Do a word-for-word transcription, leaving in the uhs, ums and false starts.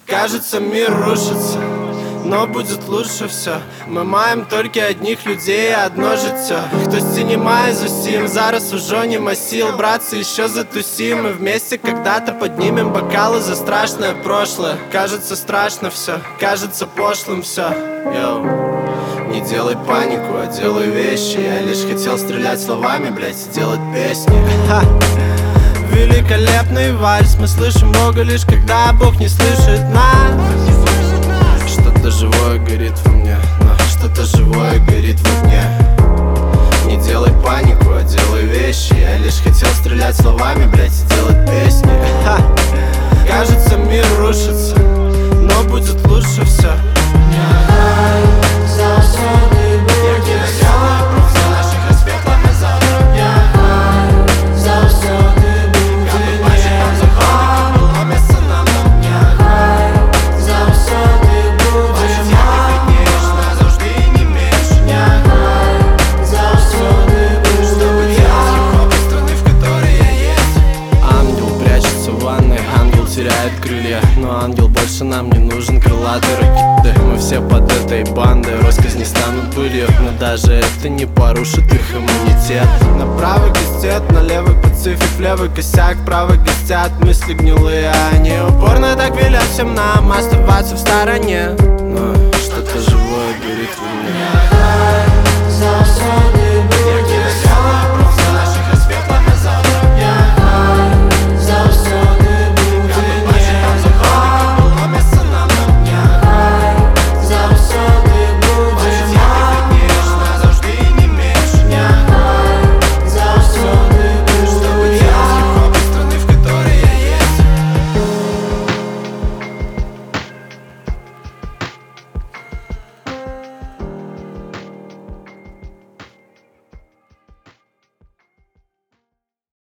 Кажется, мир рушится, но будет лучше все. Ми маємо тільки одних людей, одно життя. Хтось знімає з усім, зараз уже нема сил. Братцы, еще затусим и вместе когда-то поднимем бокалы за страшное прошлое. Кажется, страшно все, кажется пошлым все. Йоу. Не делай панику, а делай вещи. Я лишь хотел стрелять словами, блять, и делать песни. Ха. Великолепный вальс. Мы слышим Бога лишь когда Бог не слышит нас. Что-то живое горит во мне, но что-то живое горит во мне. Не делай панику, а делай вещи. Я лишь хотел стрелять словами, блять, и делать песни. Ха. Кажется, мир рушится, но будет лучше все. Теряет крылья, но ангел больше нам не нужен. Крылатые ракеты, мы все под этой бандой. Россказни станут былью, но даже это не порушит их иммунитет. На правый кастет, на левый пацифик, в левый косяк, правый гостят мысли гнилые. Они упорно так велят всем нам оставаться в стороне, но